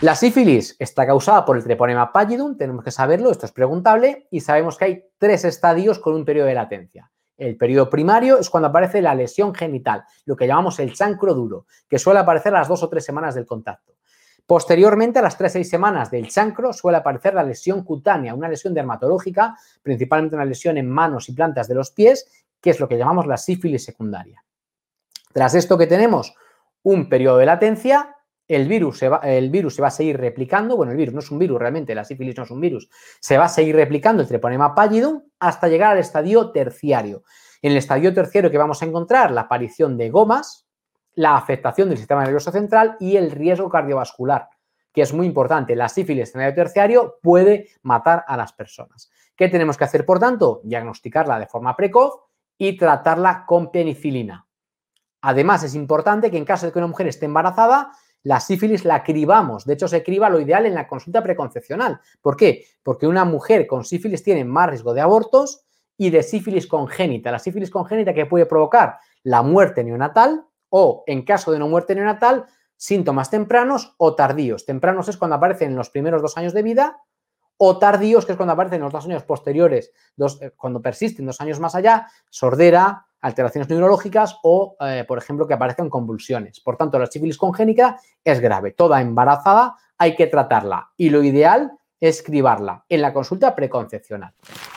La sífilis está causada por el treponema pallidum, tenemos que saberlo, esto es preguntable, y sabemos que hay 3 estadios con un periodo de latencia. El periodo primario es cuando aparece la lesión genital, lo que llamamos el chancro duro, que suele aparecer a las 2 o 3 semanas del contacto. Posteriormente, a las 3 o 6 semanas del chancro, suele aparecer la lesión cutánea, una lesión dermatológica, principalmente una lesión en manos y plantas de los pies, que es lo que llamamos la sífilis secundaria. Tras esto que tenemos un periodo de latencia, el virus se va a seguir replicando, bueno, el virus no es un virus realmente, la sífilis no es un virus, se va a seguir replicando el treponema pallidum hasta llegar al estadio terciario. En el estadio terciario que vamos a encontrar la aparición de gomas, la afectación del sistema nervioso central y el riesgo cardiovascular, que es muy importante. La sífilis en el estadio terciario puede matar a las personas. ¿Qué tenemos que hacer, por tanto? Diagnosticarla de forma precoz y tratarla con penicilina. Además, es importante que en caso de que una mujer esté embarazada, la sífilis la cribamos. De hecho, se criba lo ideal en la consulta preconcepcional. ¿Por qué? Porque una mujer con sífilis tiene más riesgo de abortos y de sífilis congénita. La sífilis congénita que puede provocar la muerte neonatal o, en caso de no muerte neonatal, síntomas tempranos o tardíos. Tempranos es cuando aparecen en los primeros 2 años de vida o tardíos, que es cuando aparecen en los 2 años posteriores, cuando persisten 2 años más allá, sordera, alteraciones neurológicas o, por ejemplo, que aparezcan convulsiones. Por tanto, la sífilis congénita es grave. Toda embarazada hay que tratarla y lo ideal es cribarla en la consulta preconcepcional.